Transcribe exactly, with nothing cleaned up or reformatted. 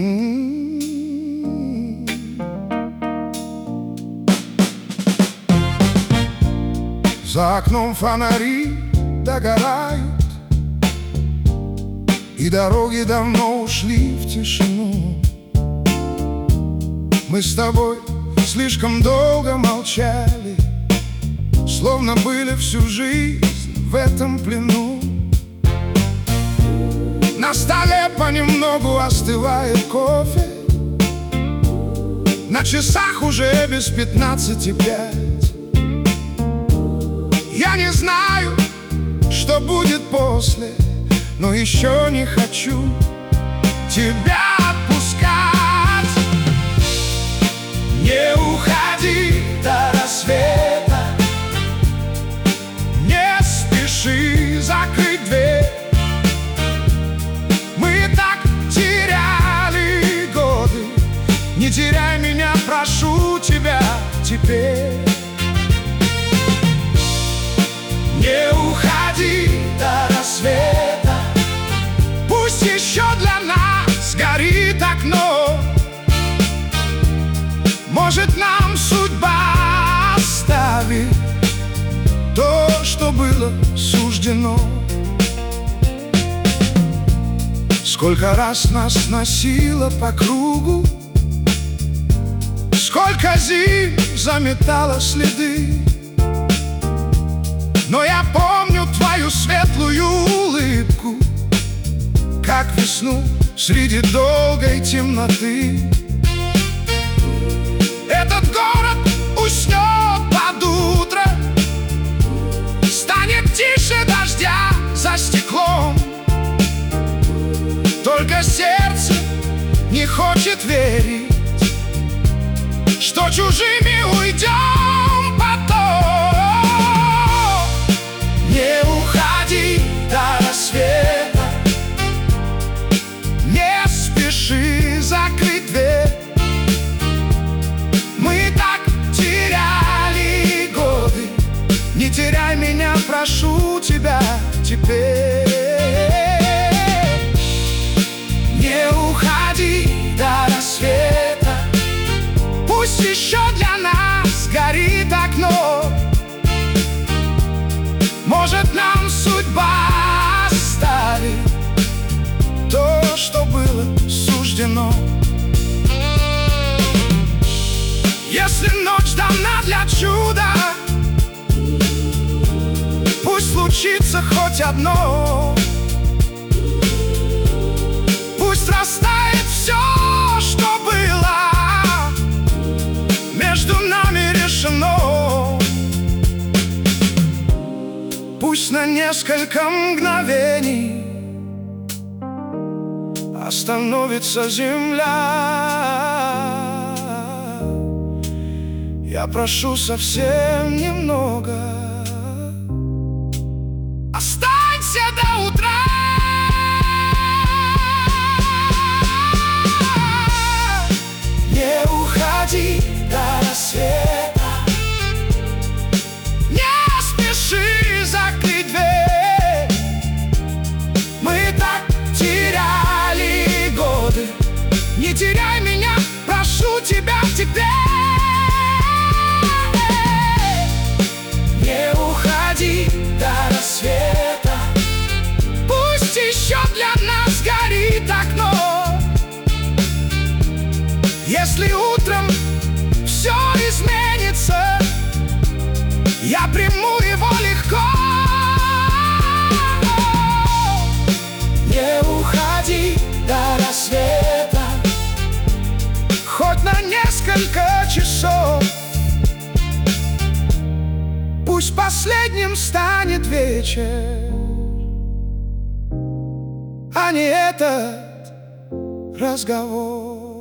За окном фонари догорают, и дороги давно ушли в тишину. Мы с тобой слишком долго молчали, словно были всю жизнь в этом плену. На столе понемногу остывает кофе, на часах уже без пятнадцати пять. Я не знаю, что будет после, но еще не хочу тебя отпускать. Не уходи до рассвета, не спеши закрыть дверь. Мы так теряли годы, не теряй меня, прошу тебя теперь. Не уходи до рассвета, пусть еще для нас горит окно. Может, нам судьба оставит то, что было суждено. Сколько раз нас носило по кругу, сколько зим заметало следы. Но я помню твою светлую улыбку, как весну среди долгой темноты. Этот город уснет под утро, станет тише дождя за стеклом. Только сердце не хочет верить, что чужими уйдем потом. Не уходи до рассвета, не спеши закрыть дверь. Мы так теряли годы, не теряй меня, прошу тебя теперь. Не уходи до рассвета, пусть еще для нас горит окно. Может, нам судьба оставит то, что было суждено. Если ночь дана для чуда, пусть случится хоть одно. Пусть растает все, что было между нами решено. Пусть на несколько мгновений остановится земля. Я прошу совсем немного, останься до утра. Не уходи до рассвета, не спеши закрыть дверь. Мы так теряли годы, не теряй меня, прошу тебя теперь. Не уходи до рассвета, пусть еще для нас горит окно. Если утром все изменится, я приму его легко. Не уходи до рассвета, хоть на несколько часов. Пусть последним станет вечер, а не этот разговор.